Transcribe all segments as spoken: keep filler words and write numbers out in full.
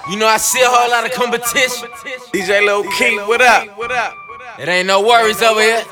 You know I see a whole lot of competition. D J Lil Keith, what up? It ain't no worries over here.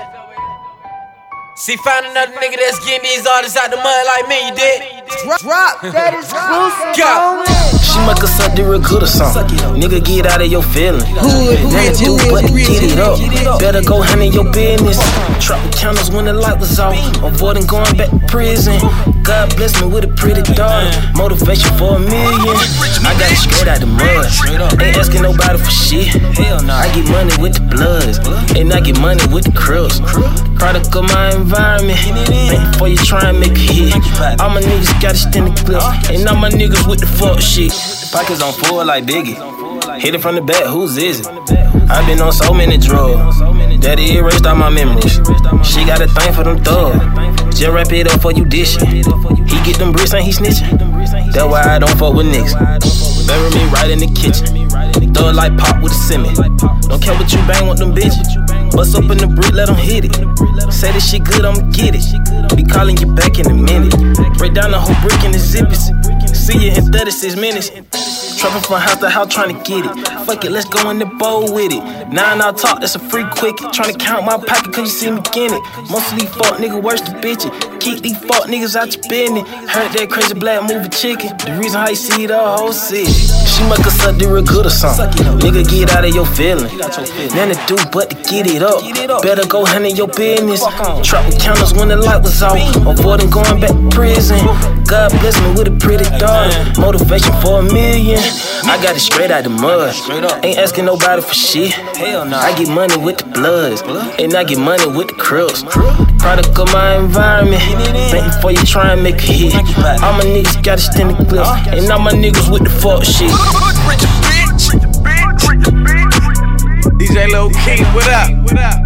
See, find another nigga that's getting these artists out the mud like me, you did? Drop that exclusive. Go. She make us suck the real good or something. Nigga, get out of your feelings. Nothing do but get it up. Better go handle your business. Dropping counters when the light was off. Avoiding going back to prison. God bless me with a pretty daughter. Motivation for a million. I got it straight out the mud. Ain't asking nobody for shit. I get money with the bloods. And I get money with the crips. Product of my environment. Think before you try and make a hit. All my niggas got it in the clip. And all my niggas with the fuck shit. Pockets on full like Biggie. Hit it from the back, whose is it? I been on so many drugs. Daddy erased all my memories. She got a thing for them thugs. Just wrap it up for you dish it. He get them bricks and he snitching. That's why I don't fuck with niggas. Bury me right in the kitchen. Thug like pop with a cement. Don't care what you bang with them bitches. Bust up in the brick, let them hit it. Say this shit good, I'ma get it. Be calling you back in a minute. Break down the whole brick in the zippers. See you in thirty-six minutes. Trapping from house to house trying to get it. Fuck it, let's go in the bowl with it. Nine out talk, that's a free quick. Trying to count my pocket cause you see me getting it. Most of these fuck niggas worse than bitches. Keep these fuck niggas out your business. Heard that crazy black movie chicken. The reason how you see the whole city. She make us suck the real good or something. Nigga, get out of your feelings. Nothing to do but to get it up. Better go handle your business. Dropping counters when the light was off. Avoiding going back to prison. God bless me with a pretty daughter. Motivation for a million. I got it straight out the mud. Ain't asking nobody for shit. I get money with the bloods. And I get money with the crips. Product of my environment. Think before you try and make a hit. All my niggas got it in the clip. And all my niggas with the fuck shit. D J Lil Keith, what up?